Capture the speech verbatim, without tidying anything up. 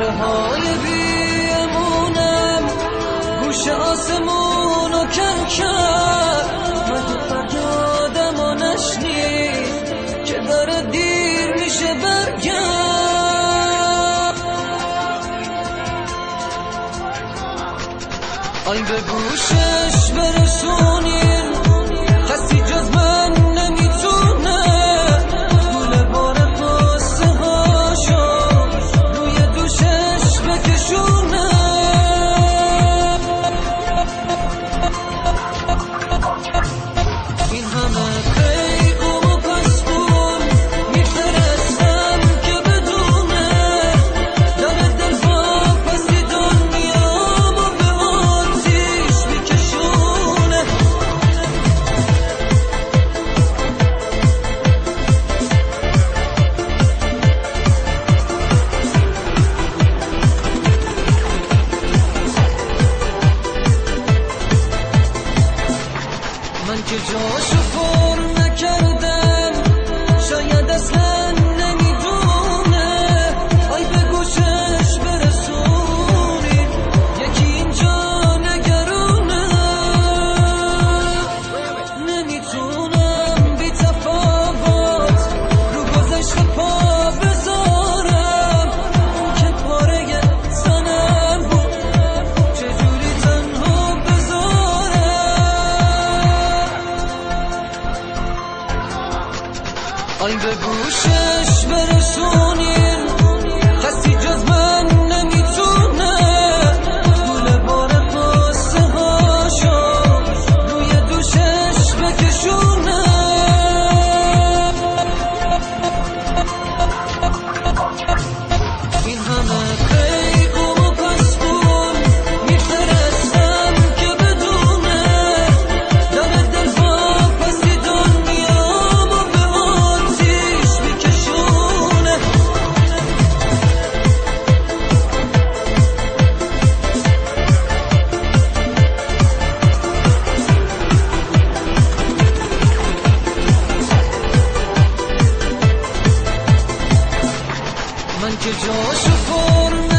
ابره های بیمونم گوش آسمون و کن کرد مگه فریادم و نشنید که داره دیر میشه برگرد آی به گوشش برسونین کسی جز من نمیتونه گوله بار قصه هاشو روی دوشش بکشونه این همه قیقم و پسبون میفرستم که بدونه داره دل واپسی دنیامو به آتیش میکشونه من که جاشو پر نکردم شاید اصلا نمیدونه آی به گوشش برسونی یکی اینجا نگرونه نمیتونم بی تفاوت رو گذشت پا بذارم اون که پاره زنم بود چجوری تنها بذارم آی به گوشش برسونین کسی جز من نمیتونه گوله بار قصه هاشو روی دوشش بکشونه این همه قیقم و پسبون میفرستم که بدونه داره دل واپسی دنیامو به آتیش میکشونه من که جاشو پر